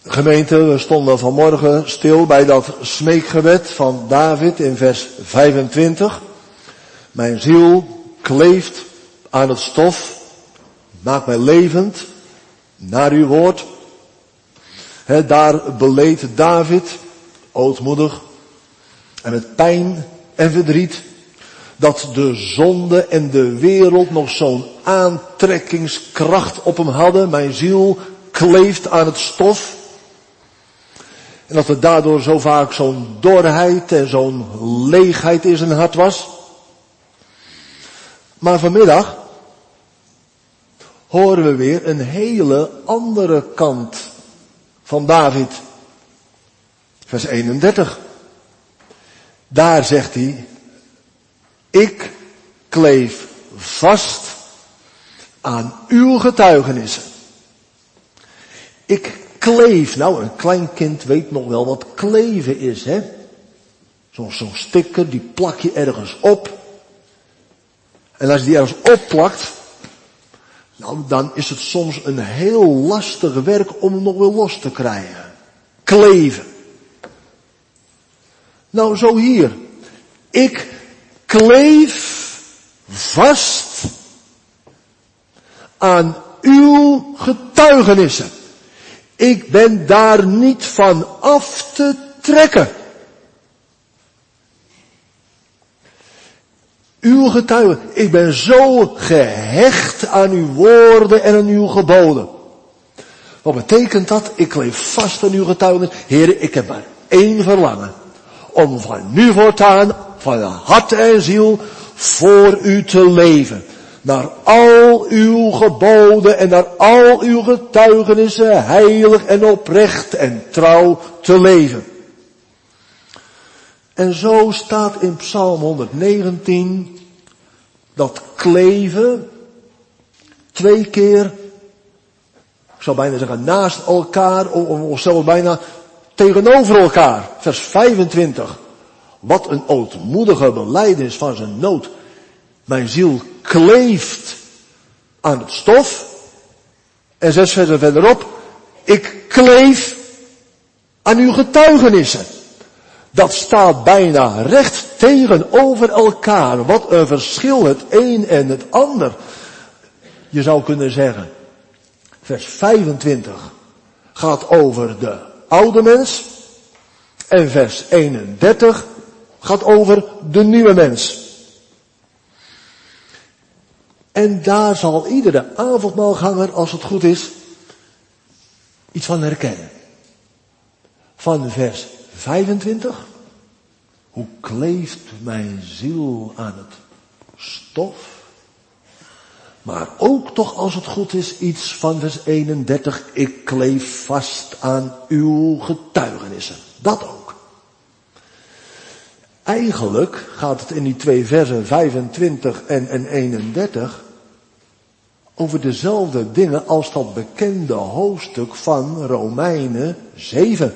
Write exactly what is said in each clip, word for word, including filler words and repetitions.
Gemeente, we stonden vanmorgen stil bij dat smeekgebed van David in vers vijfentwintig. Mijn ziel kleeft aan het stof, maak mij levend naar uw woord. He, daar beleed David, ootmoedig en met pijn en verdriet, dat de zonde en de wereld nog zo'n aantrekkingskracht op hem hadden. Mijn ziel kleeft aan het stof. En dat er daardoor zo vaak zo'n dorheid en zo'n leegheid in zijn hart was. Maar vanmiddag horen we weer een hele andere kant van David. Vers eenendertig. Daar zegt hij, ik kleef vast aan uw getuigenissen. Ik kleef, nou een klein kind weet nog wel wat kleven is, hè. Zo'n zo'n sticker, die plak je ergens op. En als je die ergens opplakt, nou dan is het soms een heel lastig werk om hem nog weer los te krijgen. Kleven. Nou zo hier. Ik kleef vast aan uw getuigenissen. Ik ben daar niet van af te trekken. Uw getuigen, ik ben zo gehecht aan uw woorden en aan uw geboden. Wat betekent dat? Ik kleef vast aan uw getuigen. Heren, ik heb maar één verlangen. Om van nu voortaan, van hart en ziel, voor u te leven. Naar al uw geboden en naar al uw getuigenissen heilig en oprecht en trouw te leven. En zo staat in Psalm honderdnegentien dat kleven twee keer, ik zou bijna zeggen naast elkaar, of zelfs bijna tegenover elkaar. Vers vijfentwintig. Wat een ootmoedige belijdenis van zijn nood. Mijn ziel kleeft aan het stof. En zes versen verderop. Ik kleef aan uw getuigenissen. Dat staat bijna recht tegenover elkaar. Wat een verschil het een en het ander. Je zou kunnen zeggen. Vers vijfentwintig gaat over de oude mens. En vers eenendertig gaat over de nieuwe mens. En daar zal iedere avondmaalganger, als het goed is, iets van herkennen. Van vers vijfentwintig. Hoe kleeft mijn ziel aan het stof. Maar ook toch, als het goed is, iets van vers eenendertig. Ik kleef vast aan uw getuigenissen. Dat ook. Eigenlijk gaat het in die twee versen vijfentwintig en, en eenendertig over dezelfde dingen als dat bekende hoofdstuk van Romeinen zeven.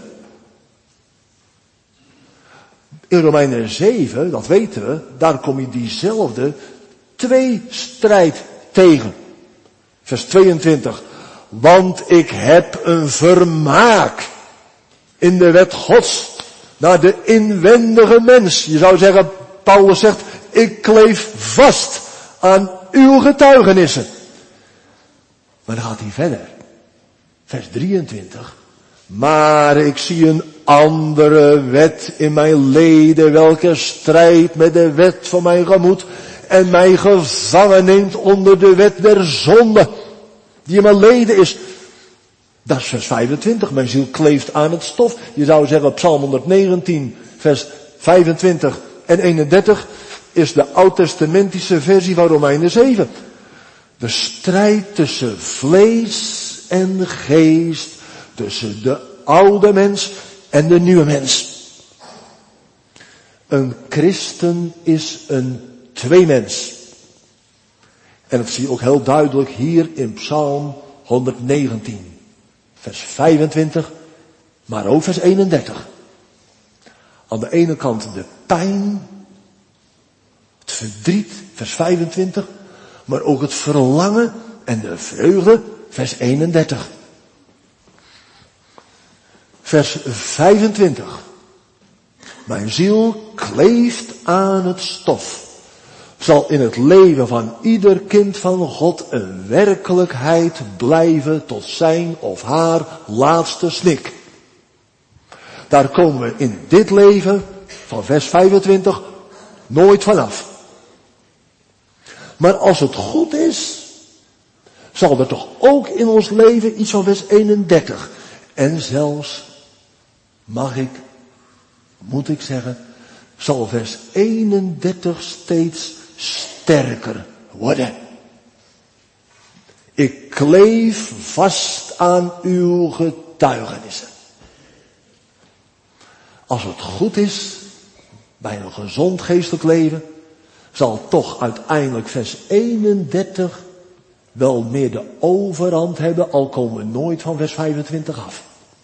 In Romeinen zeven, dat weten we, daar kom je diezelfde tweestrijd tegen. Vers tweeëntwintig. Want ik heb een vermaak in de wet Gods naar de inwendige mens. Je zou zeggen, Paulus zegt, ik kleef vast aan uw getuigenissen. Maar dan gaat hij verder. Vers drieëntwintig. Maar ik zie een andere wet in mijn leden, welke strijdt met de wet van mijn gemoed en mij gevangen neemt onder de wet der zonde, die in mijn leden is. Dat is vers vijfentwintig. Mijn ziel kleeft aan het stof. Je zou zeggen, Psalm honderdnegentien, vers vijfentwintig en eenendertig is de oud-testamentische versie van Romeinen zeven. De strijd tussen vlees en geest, tussen de oude mens en de nieuwe mens. Een christen is een tweemens. En dat zie je ook heel duidelijk hier in Psalm honderdnegentien. Vers vijfentwintig, maar ook vers eenendertig. Aan de ene kant de pijn, het verdriet, vers vijfentwintig, maar ook het verlangen en de vreugde, vers eenendertig. Vers vijfentwintig. Mijn ziel kleeft aan het stof. Zal in het leven van ieder kind van God een werkelijkheid blijven tot zijn of haar laatste snik. Daar komen we in dit leven van vers vijfentwintig nooit vanaf. Maar als het goed is, zal er toch ook in ons leven iets van vers eenendertig. En zelfs, mag ik, moet ik zeggen, zal vers eenendertig steeds sterker worden. Ik kleef vast aan uw getuigenissen. Als het goed is, bij een gezond geestelijk leven, zal toch uiteindelijk vers eenendertig wel meer de overhand hebben, al komen we nooit van vers vijfentwintig af.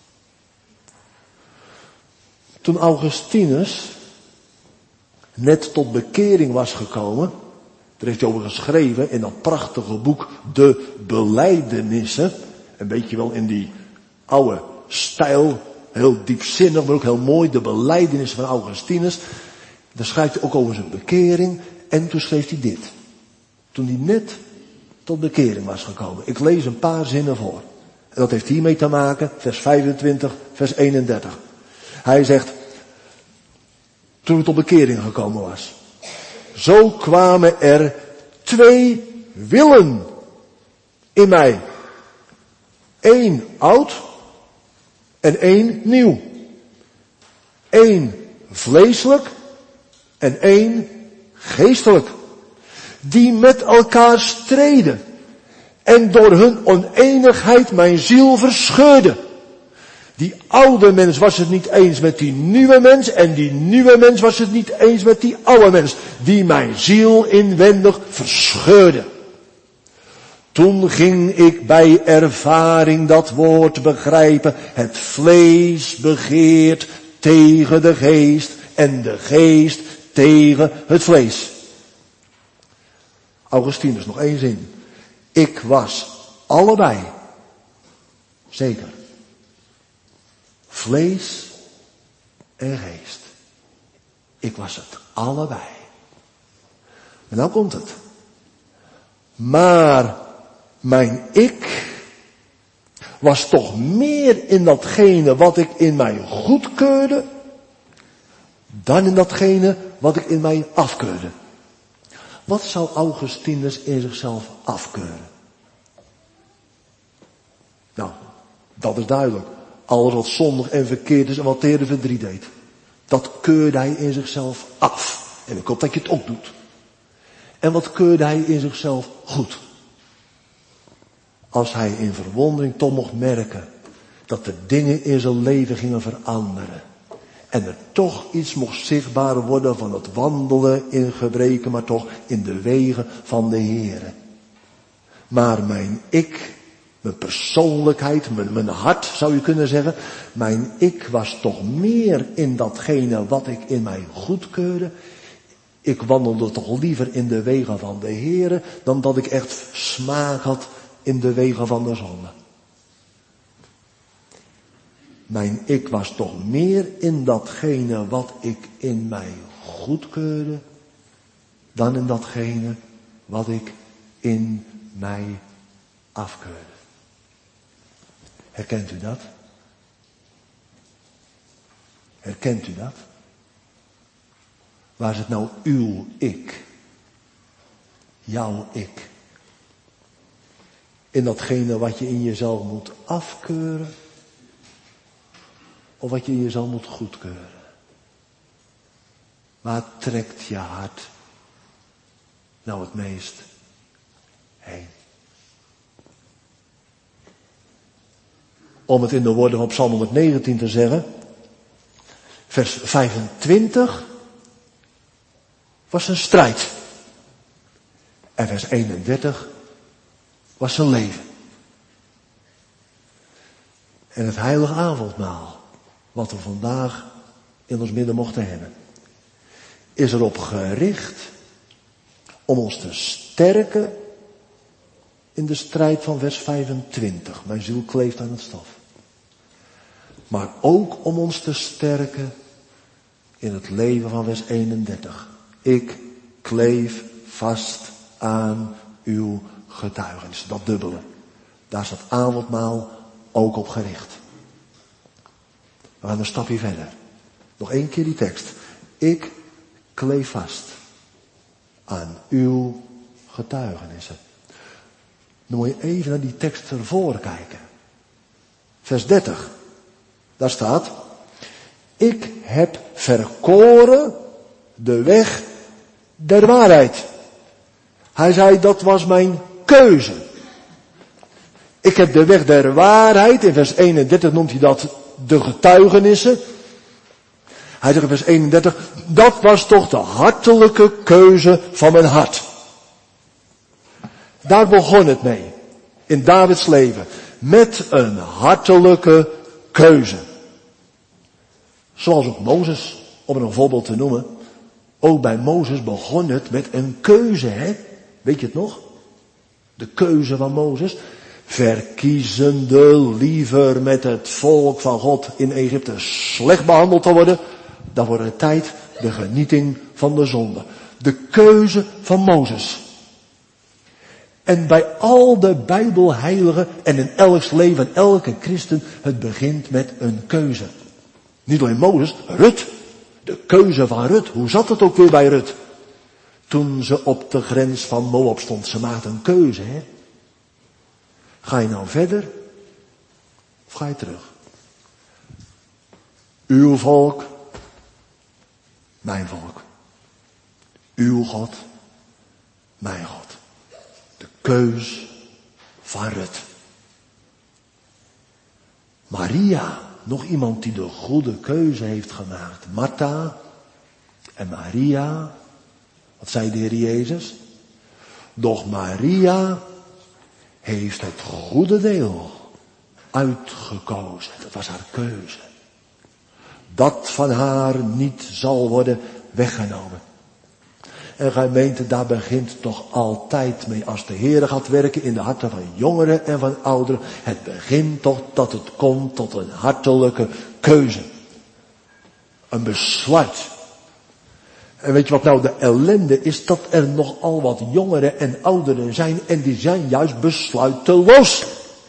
Toen Augustinus net tot bekering was gekomen, daar heeft hij over geschreven in dat prachtige boek De Belijdenissen, een beetje wel in die oude stijl, heel diepzinnig, maar ook heel mooi, De Belijdenissen van Augustinus. Daar schrijft hij ook over zijn bekering en toen schreef hij dit. Toen hij net tot bekering was gekomen. Ik lees een paar zinnen voor. En dat heeft hiermee te maken, vers vijfentwintig, vers eenendertig. Hij zegt, toen ik tot bekering gekomen was. Zo kwamen er twee willen in mij. Eén oud en één nieuw. Eén vleeselijk en één geestelijk. Die met elkaar streden. En door hun oneenigheid mijn ziel verscheurden. Die oude mens was het niet eens met die nieuwe mens. En die nieuwe mens was het niet eens met die oude mens. Die mijn ziel inwendig verscheurde. Toen ging ik bij ervaring dat woord begrijpen. Het vlees begeert tegen de geest. En de geest tegen het vlees. Augustinus, nog één zin. Ik was allebei. Zeker. Vlees en geest. Ik was het allebei. En nou komt het. Maar mijn ik was toch meer in datgene wat ik in mij goedkeurde, dan in datgene wat ik in mij afkeurde. Wat zou Augustinus in zichzelf afkeuren? Nou, dat is duidelijk. Alles wat zondig en verkeerd is en wat tegen verdriet deed. Dat keurde hij in zichzelf af. En ik hoop dat je het ook doet. En wat keurde hij in zichzelf goed? Als hij in verwondering toch mocht merken dat de dingen in zijn leven gingen veranderen. En er toch iets mocht zichtbaar worden van het wandelen in gebreken, maar toch in de wegen van de Heere. Maar mijn ik, mijn persoonlijkheid, mijn, mijn hart zou je kunnen zeggen, mijn ik was toch meer in datgene wat ik in mij goedkeurde. Ik wandelde toch liever in de wegen van de Heere, dan dat ik echt smaak had in de wegen van de zonde. Mijn ik was toch meer in datgene wat ik in mij goedkeurde, dan in datgene wat ik in mij afkeurde. Herkent u dat? Herkent u dat? Waar is het nou uw ik? Jouw ik? In datgene wat je in jezelf moet afkeuren? Of wat je in jezelf moet goedkeuren? Waar trekt je hart nou het meest heen? Om het in de woorden van Psalm honderdnegentien te zeggen, vers vijfentwintig was een strijd. En vers eenendertig was zijn leven. En het heilige avondmaal, wat we vandaag in ons midden mochten hebben, is erop gericht om ons te sterken in de strijd van vers vijfentwintig. Mijn ziel kleeft aan het stof. maar ook om ons te sterken in het leven van vers eenendertig. Ik kleef vast aan uw getuigenis. Dat dubbele. Daar staat avondmaal ook op gericht. We gaan een stapje verder. Nog één keer die tekst. Ik kleef vast aan uw getuigenissen. Dan moet je even naar die tekst ervoor kijken. Vers dertig. Daar staat: ik heb verkoren de weg der waarheid. Hij zei, dat was mijn keuze. Ik heb de weg der waarheid, in vers eenendertig noemt hij dat de getuigenissen. Hij zegt in vers eenendertig, dat was toch de hartelijke keuze van mijn hart. Daar begon het mee, in Davids leven, met een hartelijke keuze. Zoals ook Mozes, om er een voorbeeld te noemen. Ook bij Mozes begon het met een keuze, hè? Weet je het nog? De keuze van Mozes. Verkiezende liever met het volk van God in Egypte slecht behandeld te worden, dan voor de tijd de genieting van de zonde. De keuze van Mozes. En bij al de Bijbelheiligen en in elks leven, elke christen, het begint met een keuze. Niet alleen Mozes, Rut. De keuze van Rut. Hoe zat het ook weer bij Rut? Toen ze op de grens van Moab stond. Ze maakte een keuze, hè. Ga je nou verder? Of ga je terug? Uw volk. Mijn volk. Uw God. Mijn God. De keus van Rut. Maria. Nog iemand die de goede keuze heeft gemaakt. Martha en Maria. Wat zei de Heer Jezus? Doch Maria heeft het goede deel uitgekozen. Dat was haar keuze. Dat van haar niet zal worden weggenomen. En gemeente, daar begint toch altijd mee. Als de Heer gaat werken in de harten van jongeren en van ouderen. Het begint toch dat het komt tot een hartelijke keuze. Een besluit. En weet je wat nou de ellende is? Dat er nogal wat jongeren en ouderen zijn. En die zijn juist besluiteloos.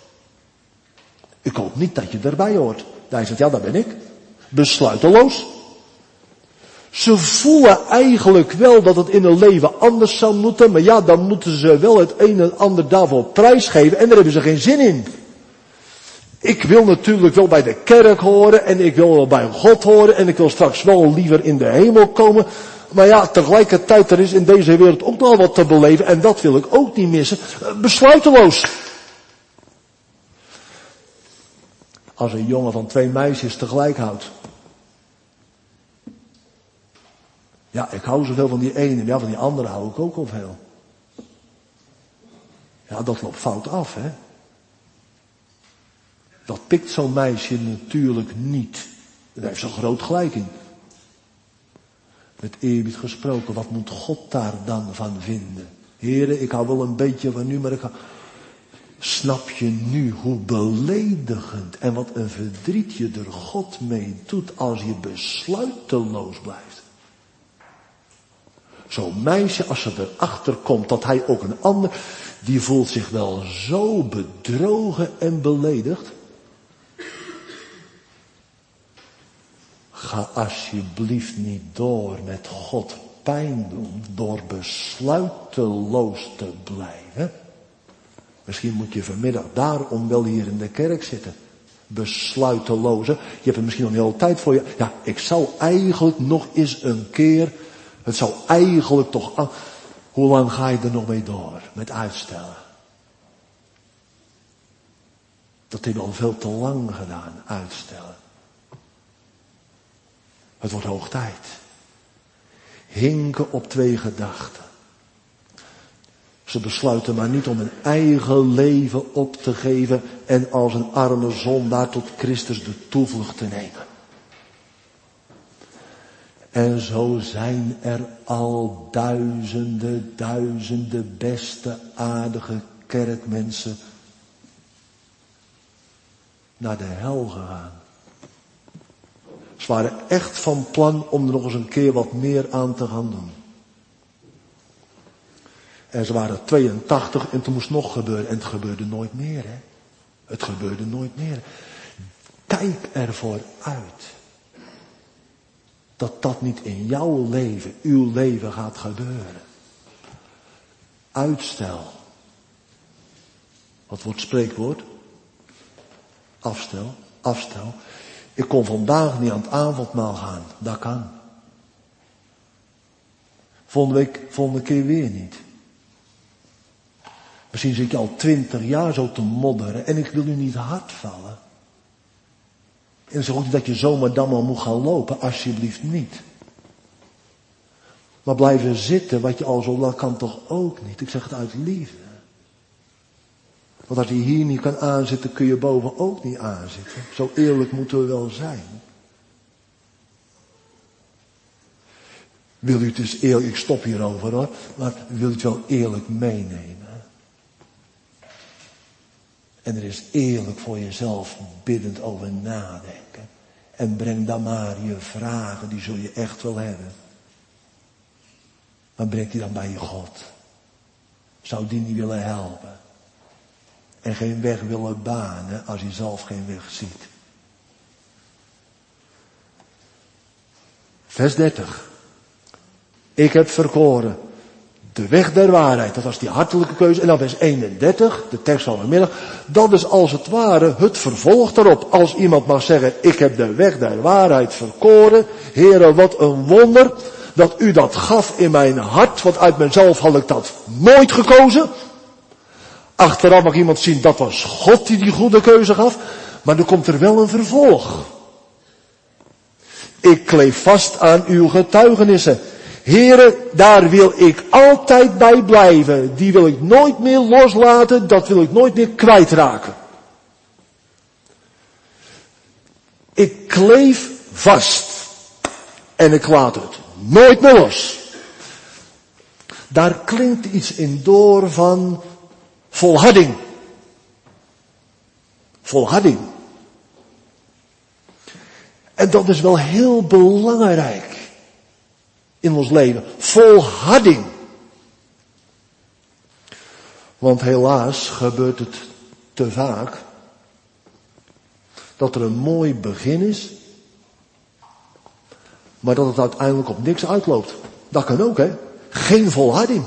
Ik hoop niet dat je erbij hoort. Daar zegt, ja, dat ben ik. Besluiteloos. Ze voelen eigenlijk wel dat het in hun leven anders zou moeten. Maar ja, dan moeten ze wel het een en ander daarvoor prijsgeven. En daar hebben ze geen zin in. Ik wil natuurlijk wel bij de kerk horen. En ik wil wel bij God horen. En ik wil straks wel liever in de hemel komen. Maar ja, tegelijkertijd, er is in deze wereld ook nog wat te beleven. En dat wil ik ook niet missen. Besluiteloos. Als een jongen van twee meisjes tegelijk houdt. Ja, ik hou zoveel van die ene. Ja, van die andere hou ik ook al veel. Ja, dat loopt fout af, hè. Dat pikt zo'n meisje natuurlijk niet. Daar heeft ze groot gelijk in. Met eerbied gesproken, wat moet God daar dan van vinden? Heren, ik hou wel een beetje van u, maar ik hou... Snap je nu hoe beledigend en wat een verdriet je er God mee doet als je besluiteloos blijft? Zo'n meisje, als ze erachter komt dat hij ook een ander, die voelt zich wel zo bedrogen en beledigd. Ga alsjeblieft niet door met God pijn doen door besluiteloos te blijven. Misschien moet je vanmiddag daarom wel hier in de kerk zitten. Besluiteloze. Je hebt er misschien nog een hele tijd voor je. Ja, ik zou eigenlijk nog eens een keer. Het zou eigenlijk toch. Aan... Hoe lang ga je er nog mee door? Met uitstellen. Dat hebben we al veel te lang gedaan. Uitstellen. Het wordt hoog tijd. Hinken op twee gedachten. Ze besluiten maar niet om hun eigen leven op te geven en als een arme zondaar tot Christus de toevlucht te nemen. En zo zijn er al duizenden, duizenden beste, aardige kerkmensen naar de hel gegaan. Ze waren echt van plan om er nog eens een keer wat meer aan te gaan doen. En ze waren tweeëntachtig en toen moest het nog gebeuren. En het gebeurde nooit meer, hè. Het gebeurde nooit meer. Kijk ervoor uit. Dat dat niet in jouw leven, uw leven gaat gebeuren. Uitstel. Wat wordt spreekwoord? Afstel, afstel. Ik kon vandaag niet aan het avondmaal gaan. Dat kan. Volgende week, volgende keer weer niet. Misschien zit je al twintig jaar zo te modderen en ik wil u niet hard vallen. En ik zeg ook niet dat je zomaar dan maar moet gaan lopen, alsjeblieft niet. Maar blijven zitten, wat je al zo lang kan toch ook niet. Ik zeg het uit liefde. Want als je hier niet kan aanzitten, kun je boven ook niet aanzitten. Zo eerlijk moeten we wel zijn. Wil u het dus eerlijk, ik stop hierover hoor, maar wil u het wel eerlijk meenemen? En er is eerlijk voor jezelf biddend over nadenken. En breng dan maar je vragen, die zul je echt wel hebben. Maar breng die dan bij je God. Zou die niet willen helpen? En geen weg willen banen als hij zelf geen weg ziet. Vers dertig. Ik heb verkoren de weg der waarheid. Dat was die hartelijke keuze. En dan vers eenendertig, de tekst van vanmiddag. Dat is als het ware het vervolg daarop. Als iemand mag zeggen, ik heb de weg der waarheid verkoren. Heere, wat een wonder dat u dat gaf in mijn hart. Want uit mezelf had ik dat nooit gekozen. Achteraf mag iemand zien, dat was God die die goede keuze gaf. Maar dan komt er wel een vervolg. Ik kleef vast aan uw getuigenissen. Heere, daar wil ik altijd bij blijven. Die wil ik nooit meer loslaten. Dat wil ik nooit meer kwijtraken. Ik kleef vast. En ik laat het nooit meer los. Daar klinkt iets in door van volharding. Volharding. En dat is wel heel belangrijk. In ons leven. Volharding. Want helaas gebeurt het te vaak. Dat er een mooi begin is. Maar dat het uiteindelijk op niks uitloopt. Dat kan ook, hè. Geen volharding.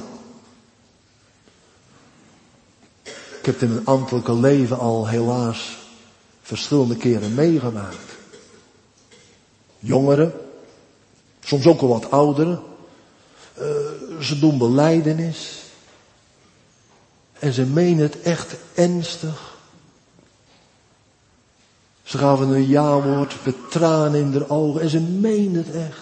Ik heb het in mijn ambtelijke leven al helaas verschillende keren meegemaakt. Jongeren. Soms ook al wat ouderen. Uh, ze doen belijdenis. En ze menen het echt ernstig. Ze gaven een ja-woord met tranen in de ogen. En ze menen het echt.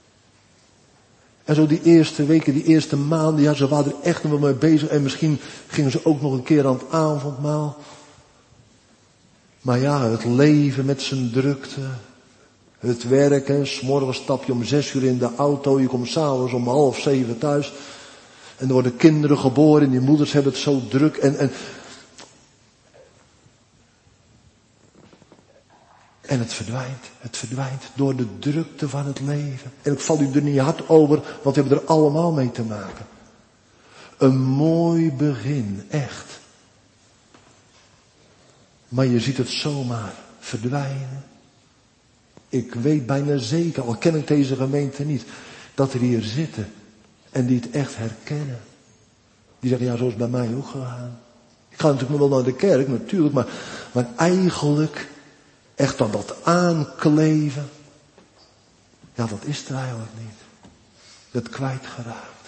En zo die eerste weken, die eerste maanden, ja, ze waren er echt nog wel mee bezig. En misschien gingen ze ook nog een keer aan het avondmaal. Maar ja, het leven met zijn drukte. Het werken, 's morgens stap je om zes uur in de auto, je komt 's avonds om half zeven thuis. En er worden kinderen geboren en die moeders hebben het zo druk. En, en, en het verdwijnt, het verdwijnt door de drukte van het leven. En ik val u er niet hard over, want we hebben er allemaal mee te maken. Een mooi begin, echt. Maar je ziet het zomaar verdwijnen. Ik weet bijna zeker, al ken ik deze gemeente niet, dat er hier zitten en die het echt herkennen. Die zeggen, ja, zo is het bij mij ook gegaan. Ik ga natuurlijk nog wel naar de kerk, natuurlijk, maar, maar eigenlijk echt dan dat aankleven, ja, dat is er eigenlijk niet. Dat kwijtgeraakt.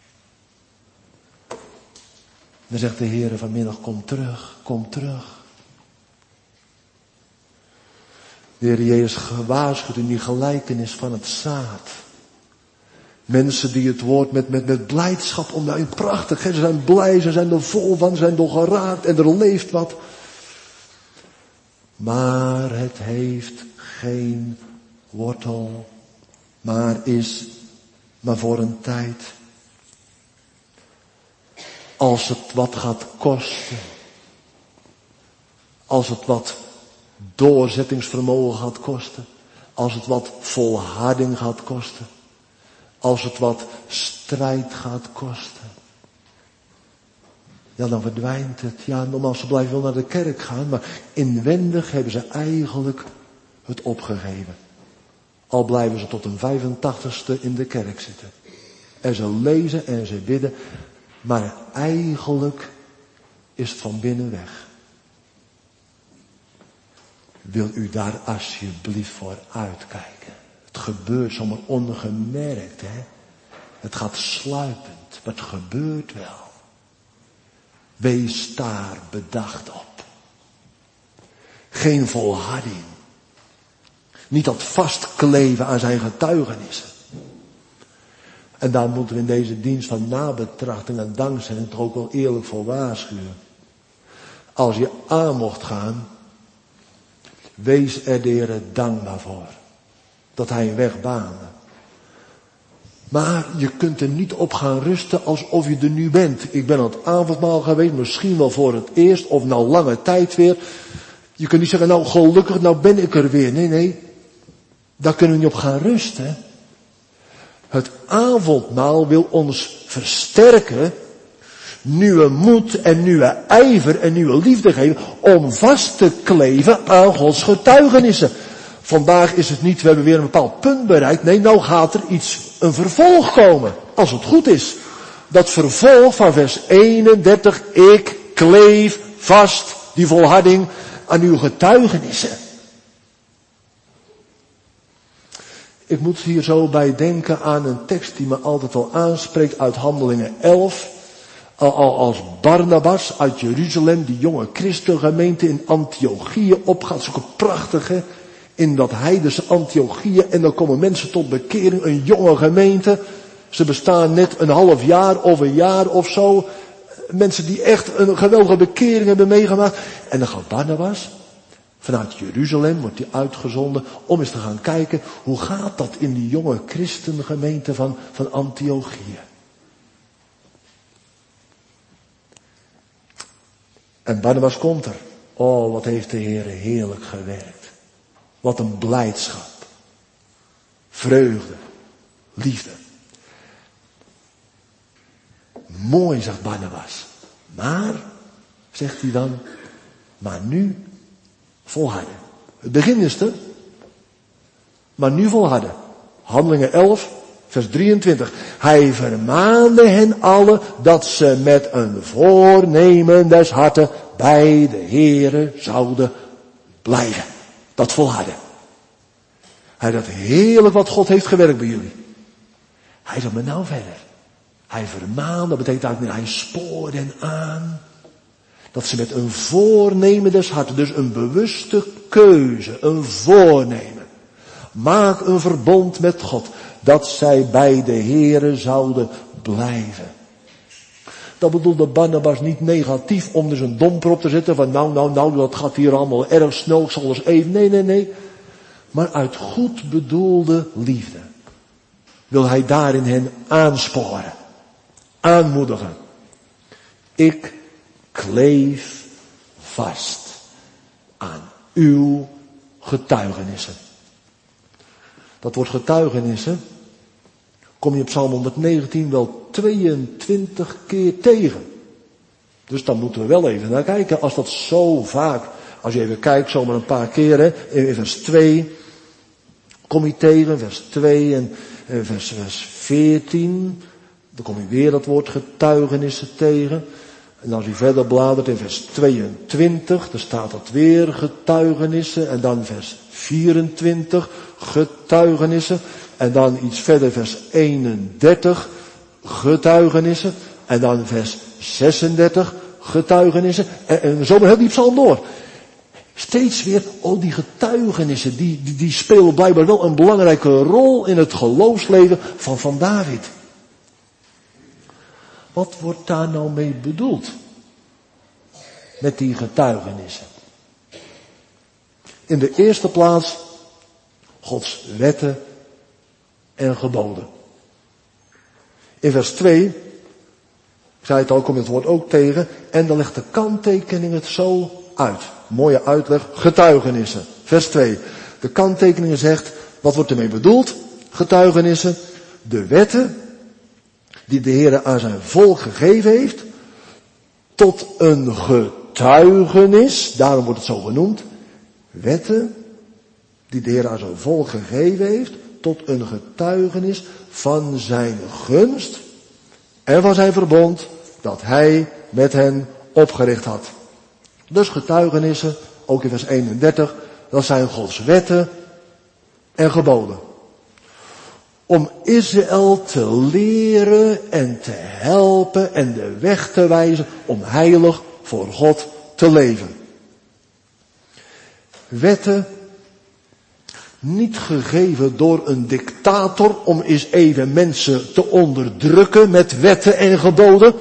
Dan zegt de Heer vanmiddag, kom terug, kom terug. De Heer Jezus gewaarschuwt in die gelijkenis van het zaad. Mensen die het woord met, met, met blijdschap omduiken. Prachtig, hè? Ze zijn blij, ze zijn er vol van, ze zijn door geraakt en er leeft wat. Maar het heeft geen wortel, maar is maar voor een tijd. Als het wat gaat kosten, als het wat doorzettingsvermogen gaat kosten, Als het wat volharding gaat kosten. Als het wat strijd gaat kosten. Ja, dan verdwijnt het. Ja, normaal ze blijven wel naar de kerk gaan, maar inwendig hebben ze eigenlijk het opgegeven. Al blijven ze tot een vijfentachtigste in de kerk zitten. En ze lezen en ze bidden, maar eigenlijk is het van binnen weg. Wil u daar alsjeblieft voor uitkijken? Het gebeurt zomaar ongemerkt, hè? Het gaat sluipend, maar het gebeurt wel. Wees daar bedacht op. Geen volharding. Niet dat vastkleven aan zijn getuigenissen. En daar moeten we in deze dienst van nabetrachting en dankzijning toch ook wel eerlijk voor waarschuwen. Als je aan mocht gaan, wees er de Heere dankbaar voor. Dat hij een weg baande. Maar je kunt er niet op gaan rusten alsof je er nu bent. Ik ben aan het avondmaal geweest, misschien wel voor het eerst, of nou lange tijd weer. Je kunt niet zeggen, nou gelukkig, nou ben ik er weer. Nee, nee. Daar kunnen we niet op gaan rusten. Het avondmaal wil ons versterken, nieuwe moed en nieuwe ijver en nieuwe liefde geven om vast te kleven aan Gods getuigenissen. Vandaag is het niet, we hebben weer een bepaald punt bereikt. Nee, nou gaat er iets, een vervolg komen. Als het goed is. Dat vervolg van vers eenendertig. Ik kleef vast, die volharding, aan uw getuigenissen. Ik moet hier zo bij denken aan een tekst die me altijd wel aanspreekt uit Handelingen elf. Als Barnabas uit Jeruzalem, die jonge christengemeente in Antiochië opgaat. Dat is ook een prachtige. In dat heidense Antiochië. En dan komen mensen tot bekering. Een jonge gemeente. Ze bestaan net een half jaar of een jaar of zo. Mensen die echt een geweldige bekering hebben meegemaakt. En dan gaat Barnabas. Vanuit Jeruzalem wordt hij uitgezonden. Om eens te gaan kijken. Hoe gaat dat in die jonge christengemeente van, van Antiochië. En Barnabas komt er. Oh, wat heeft de Heer heerlijk gewerkt. Wat een blijdschap. Vreugde. Liefde. Mooi, zegt Barnabas. Maar, zegt hij dan, maar nu volharden. Het begin is er. Maar nu volharden. Handelingen elf, vers drieëntwintig. Hij vermaande hen allen dat ze met een voornemen des harten bij de Heere zouden blijven. Dat volharden. Hij dacht heerlijk wat God heeft gewerkt bij jullie. Hij zegt maar nou verder. Hij vermaande, dat betekent eigenlijk hij spoorde hen aan. Dat ze met een voornemen des harten, dus een bewuste keuze, een voornemen. Maak een verbond met God. Dat zij bij de Heere zouden blijven. Dat bedoelde Barnabas niet negatief om dus een domper op te zetten van nou, nou, nou, dat gaat hier allemaal erg snel, ik zal eens even. Nee, nee, nee. Maar uit goed bedoelde liefde wil hij daarin hen aansporen, aanmoedigen. Ik kleef vast aan uw getuigenissen. Dat woord getuigenissen kom je op Psalm honderdnegentien wel tweeëntwintig keer tegen. Dus dan moeten we wel even naar kijken. Als dat zo vaak, als je even kijkt, zomaar een paar keer, hè, in vers twee kom je tegen, vers twee en vers, vers veertien. Dan kom je weer dat woord getuigenissen tegen. En als je verder bladert in vers tweeëntwintig, dan staat dat weer getuigenissen. En dan vers vierentwintig, getuigenissen. En dan iets verder vers eenendertig, getuigenissen. En dan vers zesendertig, getuigenissen. En, en zo heel die psalm door. Steeds weer, oh die getuigenissen, die, die, die spelen blijkbaar wel een belangrijke rol in het geloofsleven van, van David. Wat wordt daar nou mee bedoeld? Met die getuigenissen. In de eerste plaats Gods wetten en geboden. In vers twee, ik zei het al, kom je het woord ook tegen, en dan legt de kanttekening het zo uit. Mooie uitleg, getuigenissen. Vers twee. De kanttekening zegt, Wat wordt ermee bedoeld? Getuigenissen. De wetten die de Heer aan zijn volk gegeven heeft. Tot een getuigenis. Daarom wordt het zo genoemd. Wetten die de Heer aan zijn volk gegeven heeft. Tot een getuigenis van zijn gunst. En van zijn verbond dat hij met hen opgericht had. Dus getuigenissen, ook in vers eenendertig, dat zijn Gods wetten en geboden. Om Israël te leren en te helpen en de weg te wijzen om heilig voor God te leven. Wetten niet gegeven door een dictator om eens even mensen te onderdrukken met wetten en geboden.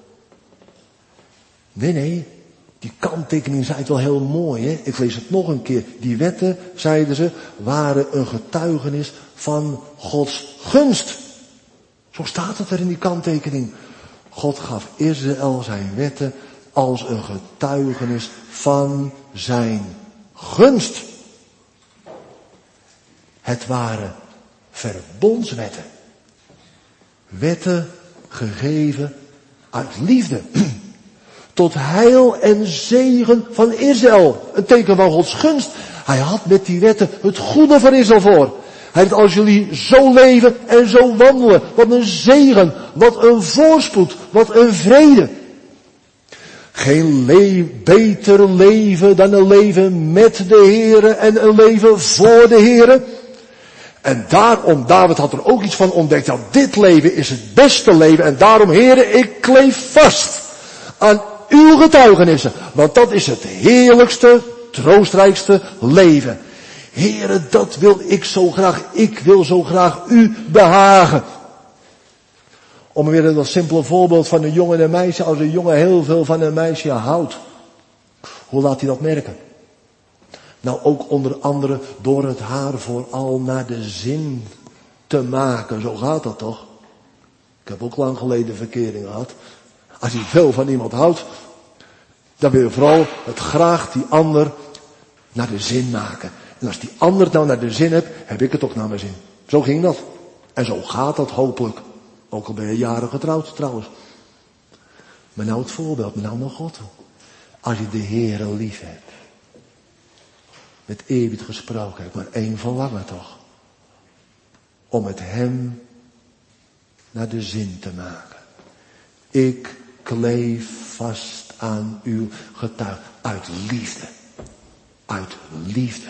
Nee, nee, die kanttekening zei het wel heel mooi, hè. Ik lees het nog een keer. Die wetten, zeiden ze, waren een getuigenis van Gods gunst. Zo staat het er in die kanttekening. God gaf Israël zijn wetten als een getuigenis van zijn gunst. Het waren verbondswetten. Wetten gegeven uit liefde. Tot heil en zegen van Israël. Een teken van Gods gunst. Hij had met die wetten het goede voor Israël voor. Hij heeft, als jullie zo leven en zo wandelen. Wat een zegen. Wat een voorspoed. Wat een vrede. Geen le- beter leven dan een leven met de Heere en een leven voor de Heere. En daarom, David had er ook iets van ontdekt. Ja, dit leven is het beste leven. En daarom, Heere, ik kleef vast aan uw getuigenissen. Want dat is het heerlijkste, troostrijkste leven. Heere, dat wil ik zo graag. Ik wil zo graag u behagen. Om weer een simpele voorbeeld van een jongen en een meisje. Als een jongen heel veel van een meisje houdt. Hoe laat hij dat merken? Nou, ook onder andere door het haar vooral naar de zin te maken. Zo gaat dat toch? Ik heb ook lang geleden verkering gehad. Als je veel van iemand houdt, dan wil je vooral het graag die ander naar de zin maken. En als die ander het nou naar de zin hebt, heb ik het ook naar mijn zin. Zo ging dat. En zo gaat dat hopelijk. Ook al ben je jaren getrouwd trouwens. Maar nou het voorbeeld, maar nou naar God toe. Als je de Heere lief hebt. Met eerbied gesproken, heb ik maar één verlangen toch. Om met hem naar de zin te maken. Ik kleef vast aan uw getuig. Uit liefde. Uit liefde.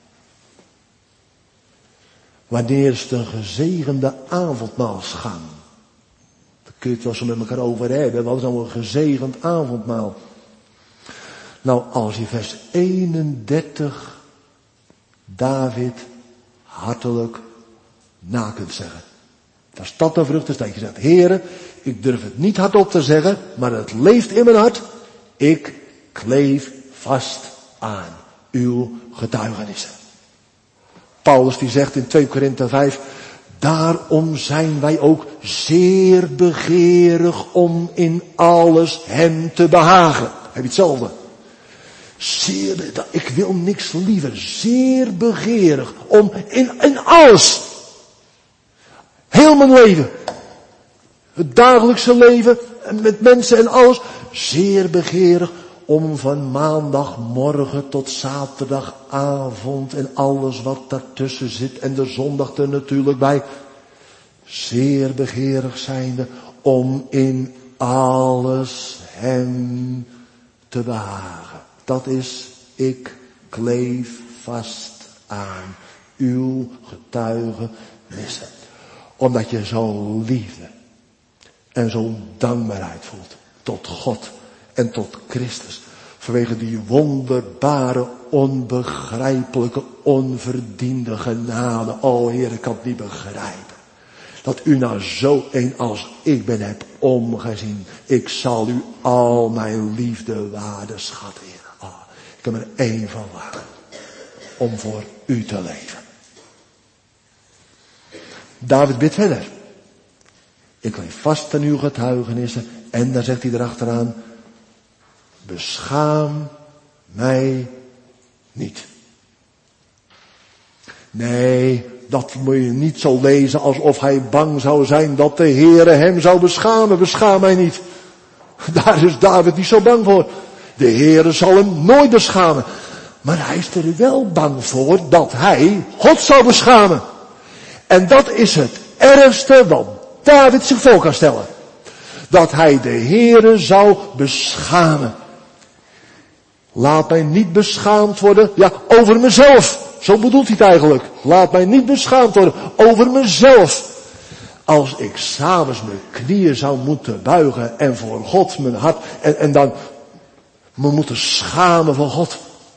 Wanneer is het een gezegende avondmaalsgang? Daar kun je het wel zo met elkaar over hebben. Wat is nou een gezegend avondmaal? Nou, als je vers eenendertig David hartelijk na kunt zeggen. Daar staat de vrucht, dat je zegt, Heere, ik durf het niet hardop te zeggen, maar het leeft in mijn hart. Ik kleef vast aan uw getuigenissen. Paulus die zegt in twee Korinthe vijf, daarom zijn wij ook zeer begeerig om in alles hem te behagen. Heb je hetzelfde? Zeer, ik wil niks liever, zeer begeerig om in, in alles, heel mijn leven, het dagelijkse leven, met mensen en alles, zeer begeerig om van maandagmorgen tot zaterdagavond en alles wat daartussen zit en de zondag er natuurlijk bij, zeer begeerig zijnde om in alles hem te behagen. Dat is, ik kleef vast aan uw getuigenissen. Omdat je zo'n liefde en zo'n dankbaarheid voelt tot God en tot Christus. Vanwege die wonderbare, onbegrijpelijke, onverdiende genade. O Heer, ik kan het niet begrijpen. Dat u nou zo een als ik ben hebt omgezien. Ik zal u al mijn liefde waarde schatten. Oh, ik heb er één verlangen. Om voor u te leven. David bidt verder. Ik leef vast aan uw getuigenissen. En dan zegt hij erachteraan. Beschaam mij niet. Nee, dat moet je niet zo lezen alsof hij bang zou zijn dat de Heere hem zou beschamen. Beschaam mij niet. Daar is David niet zo bang voor. De Heere zal hem nooit beschamen. Maar hij is er wel bang voor dat hij God zou beschamen. En dat is het ergste wat David zich voor kan stellen. Dat hij de Heere zou beschamen. Laat mij niet beschaamd worden, ja, over mezelf. Zo bedoelt hij het eigenlijk. Laat mij niet beschaamd worden over mezelf. Als ik s'avonds mijn knieën zou moeten buigen en voor God mijn hart, en, en dan me moeten schamen voor God.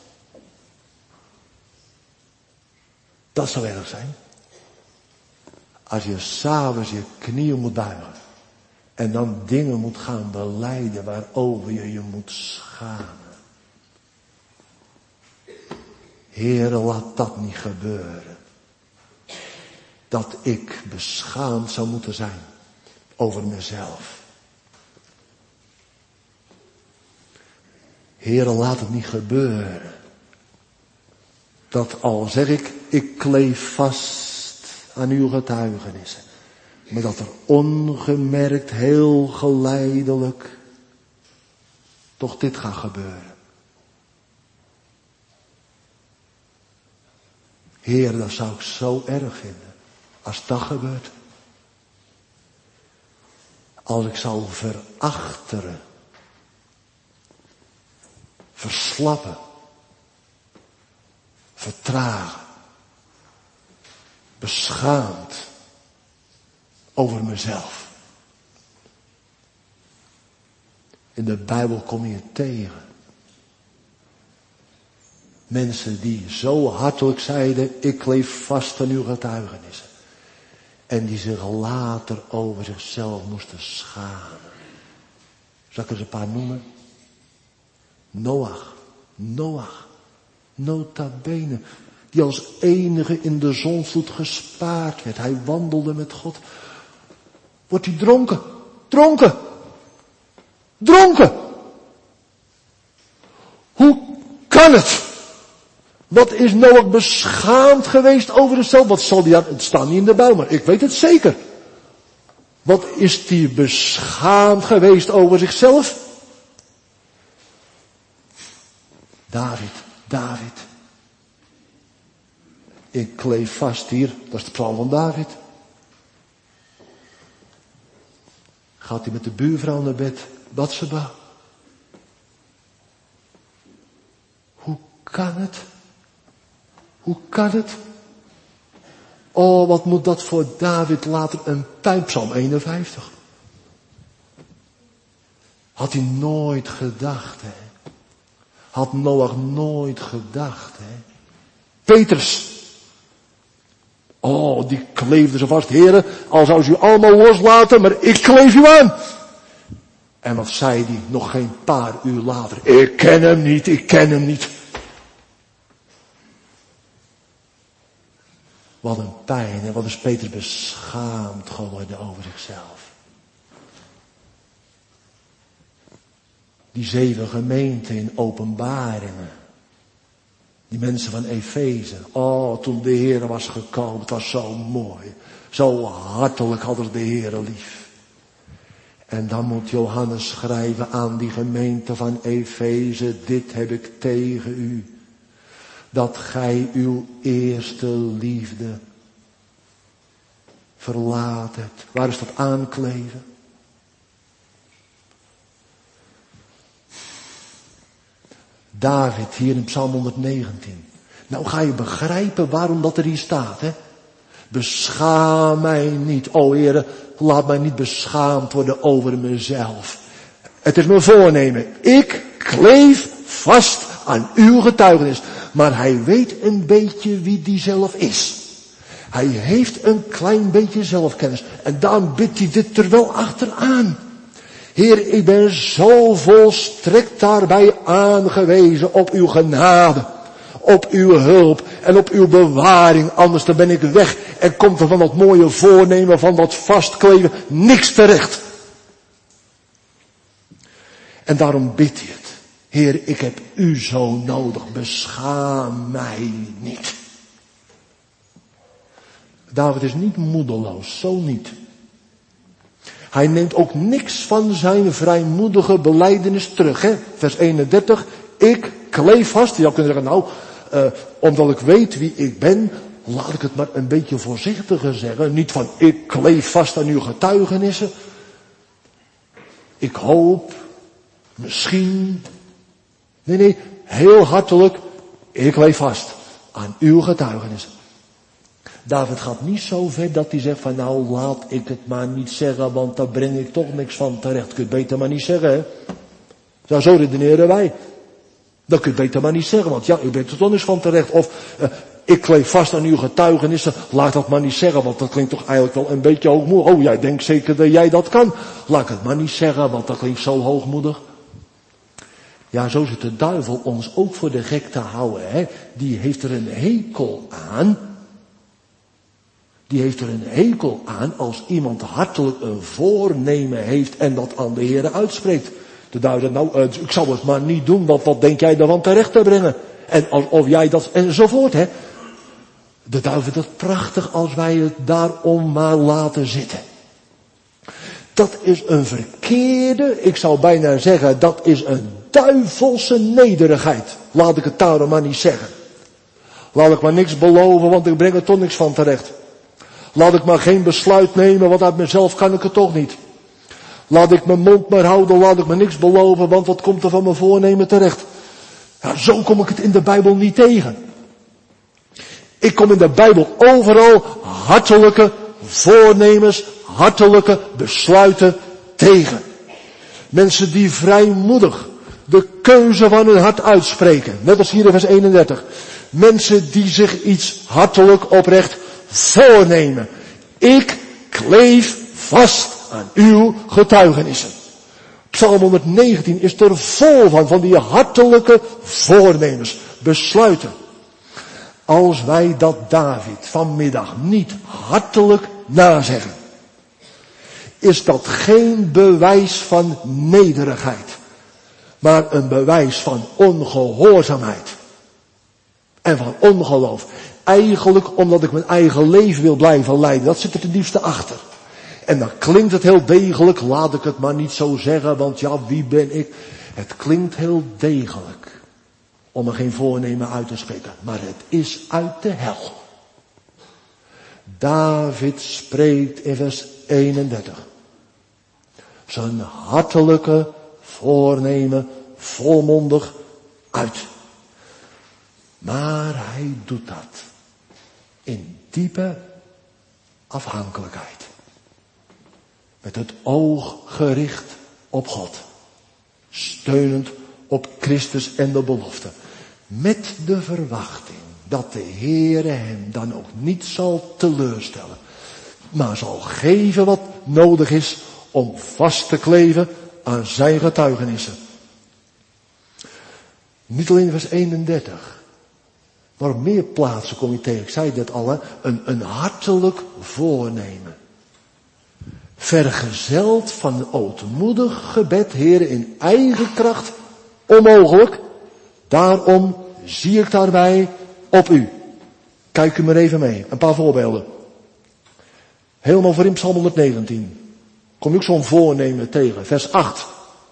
Dat zou erg zijn. Als je s'avonds je knieën moet buigen en dan dingen moet gaan belijden waarover je je moet schamen. Heere, laat dat niet gebeuren. Dat ik beschaamd zou moeten zijn over mezelf. Heere, laat het niet gebeuren. Dat al zeg ik, ik kleef vast aan uw getuigenissen. Maar dat er ongemerkt, heel geleidelijk, toch dit gaat gebeuren. Heer, dat zou ik zo erg vinden. Als dat gebeurt. Als ik zou verachteren. Verslappen. Vertragen. Beschaamd. Over mezelf. In de Bijbel kom je tegen. Mensen die zo hartelijk zeiden, ik kleef vast aan uw getuigenissen. En die zich later over zichzelf moesten schamen. Zal ik eens een paar noemen? Noach. Noach. Nota bene. Die als enige in de zondvloed gespaard werd. Hij wandelde met God. Wordt hij dronken? Dronken! Dronken! Hoe kan het? Wat is Noach beschaamd geweest over zichzelf? Wat zal die aan, het staat niet in de Bijbel, maar ik weet het zeker. Wat is die beschaamd geweest over zichzelf? David, David. Ik kleef vast hier, dat is de psalm van David. Gaat hij met de buurvrouw naar bed, Batseba? Hoe kan het? Hoe kan het? Oh, wat moet dat voor David later een pijn, Psalm eenenvijftig. Had hij nooit gedacht, hè? Had Noach nooit gedacht, hè? Petrus. Oh, die kleefde zo vast. Heren, al zou ze u allemaal loslaten, maar ik kleef u aan. En wat zei hij nog geen paar uur later? Ik ken hem niet, ik ken hem niet. Wat een pijn en wat is Petrus beschaamd geworden over zichzelf. Die zeven gemeenten in Openbaringen. Die mensen van Efeze. Oh, toen de Heer was gekomen, het was zo mooi. Zo hartelijk hadden ze de Heer lief. En dan moet Johannes schrijven aan die gemeente van Efeze. Dit heb ik tegen u. Dat gij uw eerste liefde verlaat hebt. Waar is dat aankleven? David hier in Psalm honderdnegentien. Nou ga je begrijpen waarom dat er hier staat, hè? Beschaam mij niet, o Heere, laat mij niet beschaamd worden over mezelf. Het is mijn voornemen. Ik kleef vast aan uw getuigenis. Maar hij weet een beetje wie die zelf is. Hij heeft een klein beetje zelfkennis. En daarom bidt hij dit er wel achteraan. Heer, ik ben zo volstrekt daarbij aangewezen op uw genade. Op uw hulp en op uw bewaring. Anders dan ben ik weg en komt er van dat mooie voornemen, van dat vastkleven, niks terecht. En daarom bidt hij het. Heer, ik heb u zo nodig. Beschaam mij niet. David is niet moedeloos, zo niet. Hij neemt ook niks van zijn vrijmoedige belijdenis terug. Hè? Vers eenendertig, ik kleef vast. Je zou kunnen zeggen, nou, uh, omdat ik weet wie ik ben, laat ik het maar een beetje voorzichtiger zeggen. Niet van, ik kleef vast aan uw getuigenissen. Ik hoop, misschien. Nee, nee, heel hartelijk, ik kleef vast aan uw getuigenissen. David gaat niet zo ver dat hij zegt van nou laat ik het maar niet zeggen, want daar breng ik toch niks van terecht. Kun je het beter maar niet zeggen, hè? Nou, zo redeneren wij. Dat kun je het beter maar niet zeggen, want ja, u brengt er toch niks van terecht. Of uh, ik kleef vast aan uw getuigenissen, laat dat maar niet zeggen, want dat klinkt toch eigenlijk wel een beetje hoogmoedig. Oh, jij denkt zeker dat jij dat kan. Laat ik het maar niet zeggen, want dat klinkt zo hoogmoedig. Ja, zo zit de duivel ons ook voor de gek te houden, hè? Die heeft er een hekel aan. Die heeft er een hekel aan als iemand hartelijk een voornemen heeft en dat aan de Heere uitspreekt. De duivel, nou, uh, ik zal het maar niet doen, want wat denk jij daarvan terecht te brengen? En of jij dat, enzovoort, hè. De duivel vindt het prachtig als wij het daarom maar laten zitten. Dat is een verkeerde, ik zou bijna zeggen, dat is een duivelse nederigheid. Laat ik het daarom maar niet zeggen. Laat ik maar niks beloven, want ik breng er toch niks van terecht. Laat ik maar geen besluit nemen, want uit mezelf kan ik het toch niet. Laat ik mijn mond maar houden, laat ik me niks beloven, want wat komt er van mijn voornemen terecht? Ja, zo kom ik het in de Bijbel niet tegen. Ik kom in de Bijbel overal hartelijke voornemens, hartelijke besluiten tegen. Mensen die vrijmoedig de keuze van hun hart uitspreken. Net als hier in vers eenendertig. Mensen die zich iets hartelijk oprecht voornemen. Ik kleef vast aan uw getuigenissen. Psalm honderdnegentien is er vol van, van die hartelijke voornemens, besluiten. Als wij dat David vanmiddag niet hartelijk nazeggen, is dat geen bewijs van nederigheid, maar een bewijs van ongehoorzaamheid en van ongeloof. Eigenlijk omdat ik mijn eigen leven wil blijven leiden. Dat zit er ten diepste achter. En dan klinkt het heel degelijk. Laat ik het maar niet zo zeggen. Want ja, wie ben ik? Het klinkt heel degelijk. Om er geen voornemen uit te spreken. Maar het is uit de hel. David spreekt in vers eenendertig. Zijn hartelijke voornemen volmondig uit. Maar hij doet dat in diepe afhankelijkheid. Met het oog gericht op God. Steunend op Christus en de belofte. Met de verwachting dat de Heere hem dan ook niet zal teleurstellen. Maar zal geven wat nodig is om vast te kleven aan zijn getuigenissen. Niet alleen vers eenendertig. Maar op meer plaatsen kom je tegen, ik zei dat al, hè, een, een hartelijk voornemen. Vergezeld van een ootmoedig gebed, Heere, in eigen kracht, onmogelijk. Daarom zie ik daarbij op u. Kijk u maar even mee, een paar voorbeelden. Helemaal voor in Psalm honderdnegentien. Kom je ook zo'n voornemen tegen, vers acht.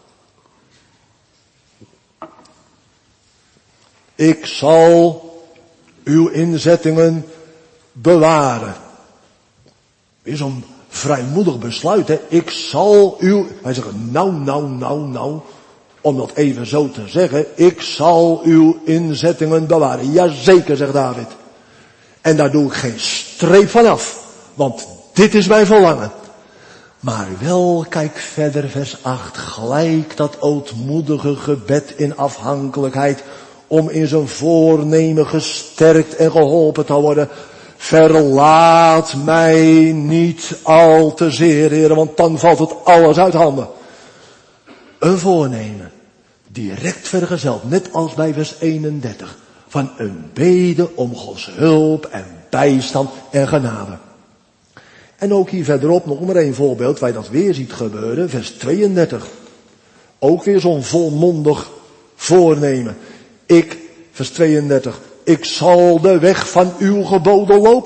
Ik zal uw inzettingen bewaren. Weer zo'n vrijmoedig besluit, hè. Ik zal uw... Wij zeggen, nou, nou, nou, nou. Om dat even zo te zeggen. Ik zal uw inzettingen bewaren. Jazeker, zegt David. En daar doe ik geen streep van af. Want dit is mijn verlangen. Maar wel, kijk verder, vers acht. Gelijk dat ootmoedige gebed in afhankelijkheid. Om in zijn voornemen gesterkt en geholpen te worden. Verlaat mij niet al te zeer, Heer, want dan valt het alles uit handen. Een voornemen, direct vergezeld, net als bij vers eenendertig, van een bede om Gods hulp en bijstand en genade. En ook hier verderop nog maar één voorbeeld, waar je dat weer ziet gebeuren, vers tweeëndertig. Ook weer zo'n volmondig voornemen. Ik, vers tweeëndertig, ik zal de weg van uw geboden lopen.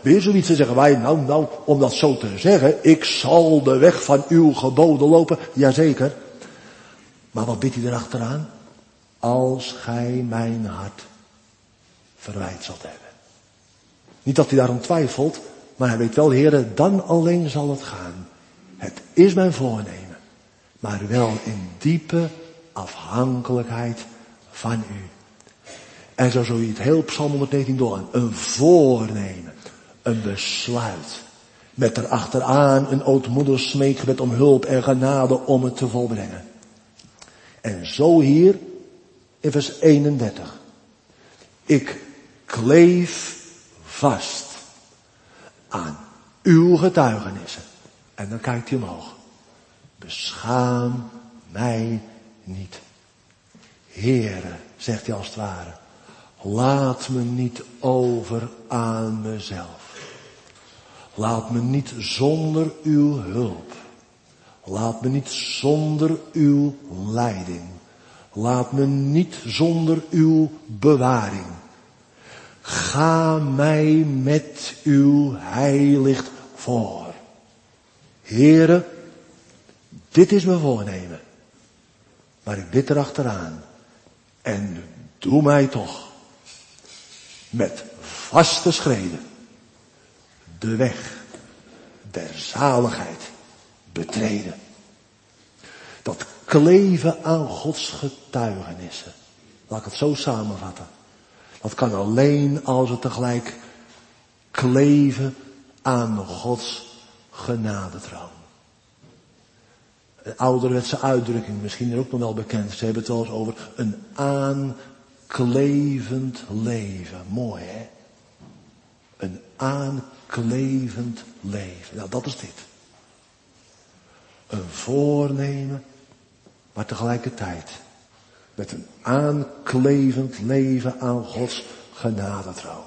Weer zoiets, dan zeggen wij, nou, nou, om dat zo te zeggen, ik zal de weg van uw geboden lopen. Jazeker. Maar wat bidt hij erachteraan? Als gij mijn hart verwijt zult hebben. Niet dat hij daarom twijfelt, maar hij weet wel, Heere, dan alleen zal het gaan. Het is mijn voornemen, maar wel in diepe afhankelijkheid van u. En zo zul je het heel Psalm honderdnegentien doorgaan. Een voornemen, een besluit. Met erachteraan een ootmoedig smeekgebed om hulp en genade om het te volbrengen. En zo hier in vers eenendertig. Ik kleef vast aan uw getuigenissen. En dan kijkt hij omhoog. Beschaam mij niet. Heere, zegt hij als het ware. Laat me niet over aan mezelf. Laat me niet zonder uw hulp. Laat me niet zonder uw leiding. Laat me niet zonder uw bewaring. Ga mij met uw heilicht voor. Heere, dit is mijn voornemen. Maar ik bid erachteraan. En doe mij toch met vaste schreden de weg der zaligheid betreden. Dat kleven aan Gods getuigenissen. Laat ik het zo samenvatten. Dat kan alleen als het tegelijk kleven aan Gods genadetroon. Een ouderwetse uitdrukking, misschien er ook nog wel bekend. Ze hebben het wel eens over een aanklevend leven. Mooi, hè? Een aanklevend leven. Nou, dat is dit. Een voornemen, maar tegelijkertijd met een aanklevend leven aan Gods genadetroon.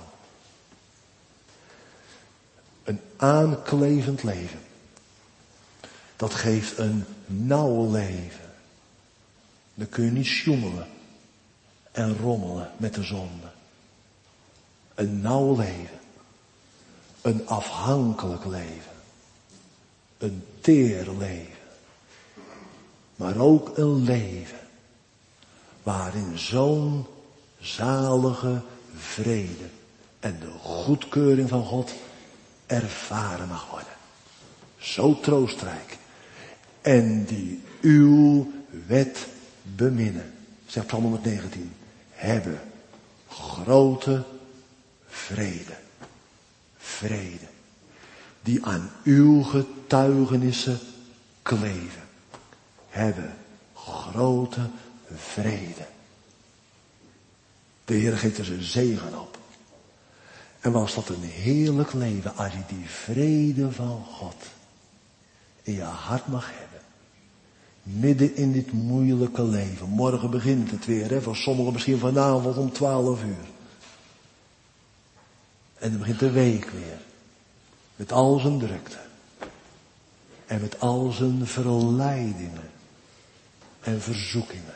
Een aanklevend leven. Dat geeft een nauw leven. Dan kun je niet sjoemelen en rommelen met de zonde. Een nauw leven. Een afhankelijk leven. Een teer leven. Maar ook een leven waarin zo'n zalige vrede en de goedkeuring van God ervaren mag worden. Zo troostrijk. En die uw wet beminnen, zegt Psalm honderdnegentien, hebben grote vrede. Vrede. Die aan uw getuigenissen kleven. Hebben grote vrede. De Heer geeft er zijn zegen op. En was dat een heerlijk leven als je die vrede van God in je hart mag hebben. Midden in dit moeilijke leven. Morgen begint het weer, hè? Voor sommigen misschien vanavond om twaalf uur. En dan begint de week weer. Met al zijn drukte. En met al zijn verleidingen. En verzoekingen.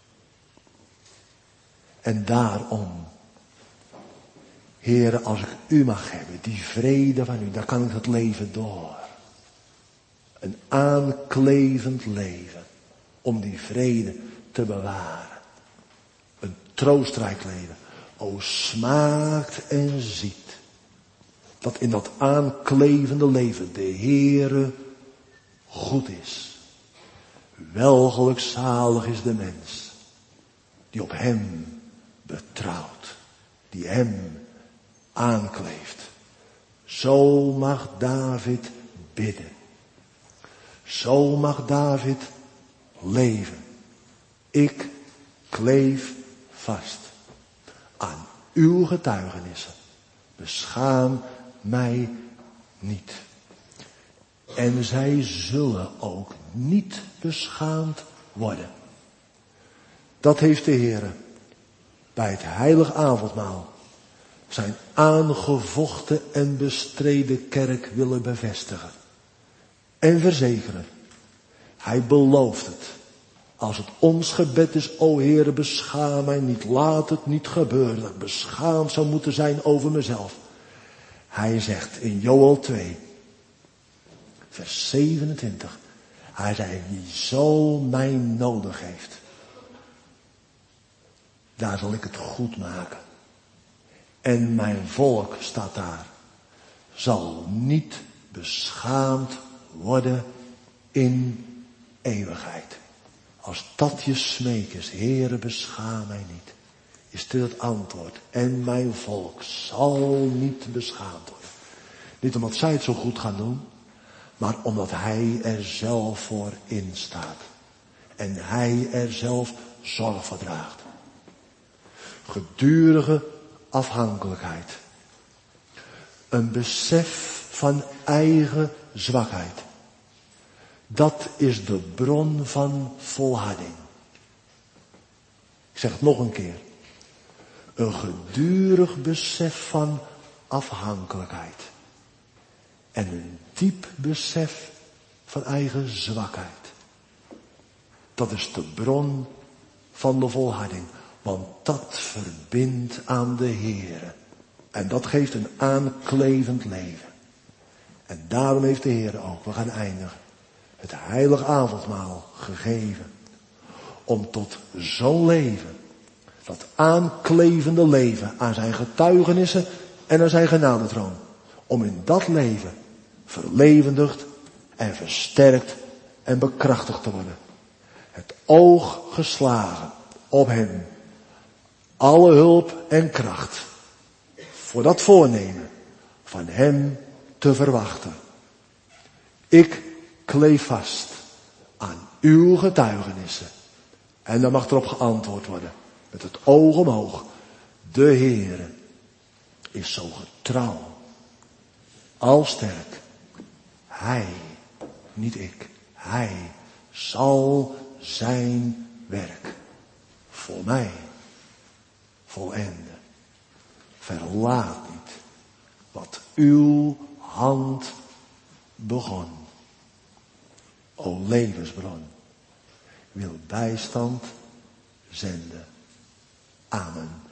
En daarom, Heere, als ik u mag hebben, die vrede van u, dan kan ik het leven door. Een aanklevend leven, om die vrede te bewaren. Een troostrijk leven. O, smaakt en ziet, dat in dat aanklevende leven de Heere goed is. Welgelukzalig is de mens, die op hem betrouwt, die hem aankleeft. Zo mag David bidden. Zo mag David leven. Ik kleef vast aan uw getuigenissen. Beschaam mij niet. En zij zullen ook niet beschaamd worden. Dat heeft de Heer bij het heilig avondmaal zijn aangevochten en bestreden kerk willen bevestigen. En verzekeren. Hij belooft het. Als het ons gebed is, o Heere, beschaam mij niet. Laat het niet gebeuren dat ik beschaamd zou moeten zijn over mezelf. Hij zegt in Joël twee, vers zevenentwintig. Hij zei, wie zo mij nodig heeft, daar zal ik het goed maken. En mijn volk, staat daar, zal niet beschaamd worden in eeuwigheid. Als dat je smeek is, Heere, beschaam mij niet, is dit het antwoord. En mijn volk zal niet beschaamd worden. Niet omdat zij het zo goed gaan doen, maar omdat hij er zelf voor instaat. En hij er zelf zorg voor draagt. Gedurige afhankelijkheid. Een besef van eigen zwakheid. Dat is de bron van volharding. Ik zeg het nog een keer. Een gedurig besef van afhankelijkheid. En een diep besef van eigen zwakheid. Dat is de bron van de volharding. Want dat verbindt aan de Heere. En dat geeft een aanklevend leven. En daarom heeft de Heere ook, we gaan eindigen, het heilig avondmaal gegeven. Om tot zo'n leven, dat aanklevende leven aan zijn getuigenissen en aan zijn genadetroon. Om in dat leven verlevendigd en versterkt en bekrachtigd te worden. Het oog geslagen op hem. Alle hulp en kracht voor dat voornemen van hem te verwachten. Ik kleef vast aan uw getuigenissen. En dan mag erop geantwoord worden met het oog omhoog. De Heere is zo getrouw als sterk. Hij, niet ik, hij zal zijn werk voor mij volenden. Verlaat niet wat uw hand begon. O levensbron, wil bijstand zenden. Amen.